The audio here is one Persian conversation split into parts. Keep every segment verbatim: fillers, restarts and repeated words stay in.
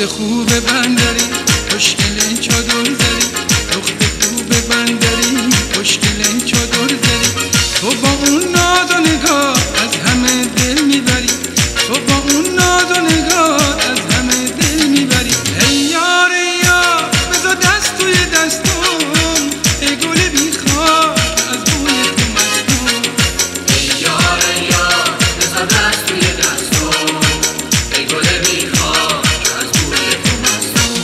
دختر خوب بندری خوشگل چادر زدی، دختر خوب بندری خوشگل چادر زدی. تو با اون ناز و نگاه از همه دل میبری، تو با اون ناز و نگاه از همه دل میبری. ای یار ای یار بذار دست توی دستم، ای گل بیخواب از بوی تو مستم. ای یار ای یار بذار دست توی دستم، ای گل بیخواب از بوی تو مستم.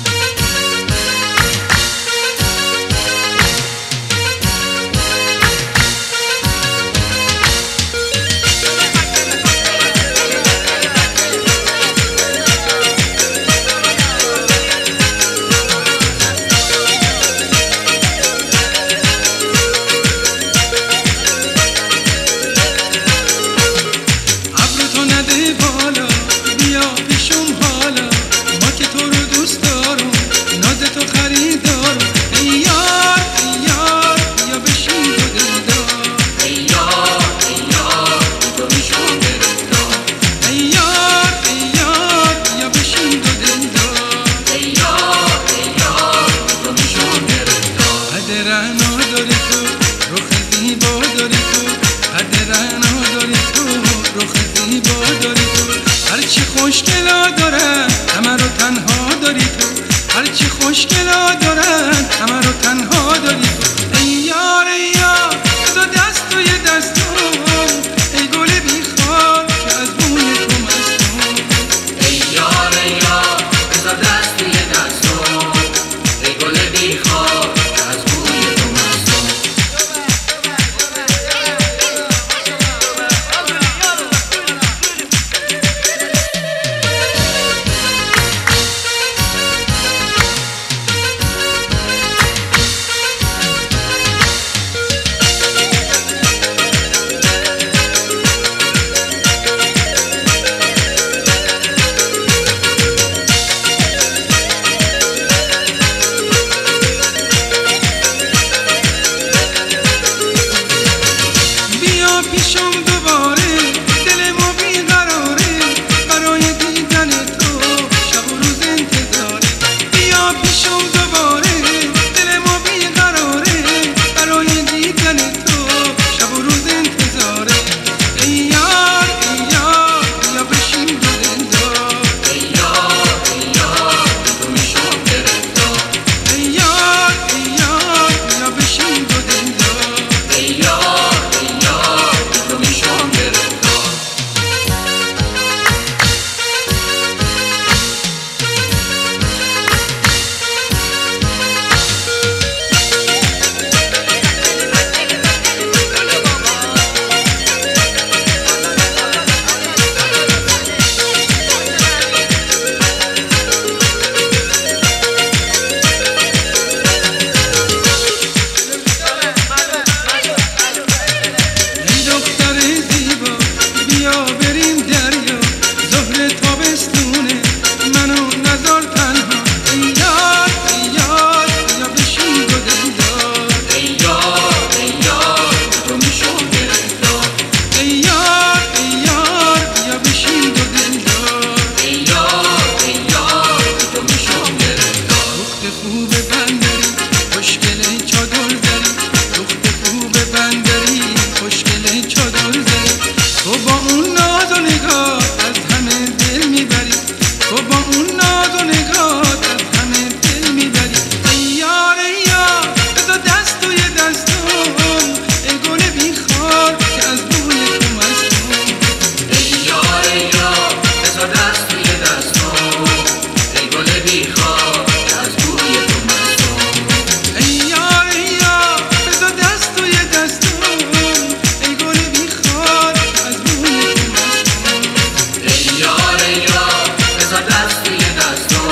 هرچی خوشگلا دارن همه رو تنها داری تو، هرچی خوشگلا دارن همه رو تنها داری تو. ای یار ای یار بذار دست توی دستم، ای گل بیخواب که از بوی تو مستم. ای یار ای یار بذار دست توی دستم، ای گل بیخواب که از بوی تو مستم. پیشم دوباره دل ما بیقراره، برای دیدن تو شب و روز انتظاره. بیا پیشم دوباره دل ما بیقراره، برای دیدن تو شب و روز انتظاره. ای یار ای یار بیا بشین دو دلدار، ای یار ای یار تو میشم گرفتار. ای یار ای یار بیا بشین دو دلدار، ای یار ای یار تو میشم گرفتار. خوب بندری خوشگل چادر زدی، دختر خوب بندری خوشگل چادر زدی. تو با اون ناز و نگاه از همه دل میبری، تو با اون ناز و نگاه از همه دل میبری. ای یار ای یار بذار دست توی دستم، ای گل بیخواب که از بوی تو مستم. ای یار ای یار بذار دست توی دستم، ای گل بیخواب که از بوی تو مستم. ای یار ای یار بذار دست توی دستم، ای گل بیخواب که از بوی تو مستم. ای یار ای یار بذار دست توی دستم،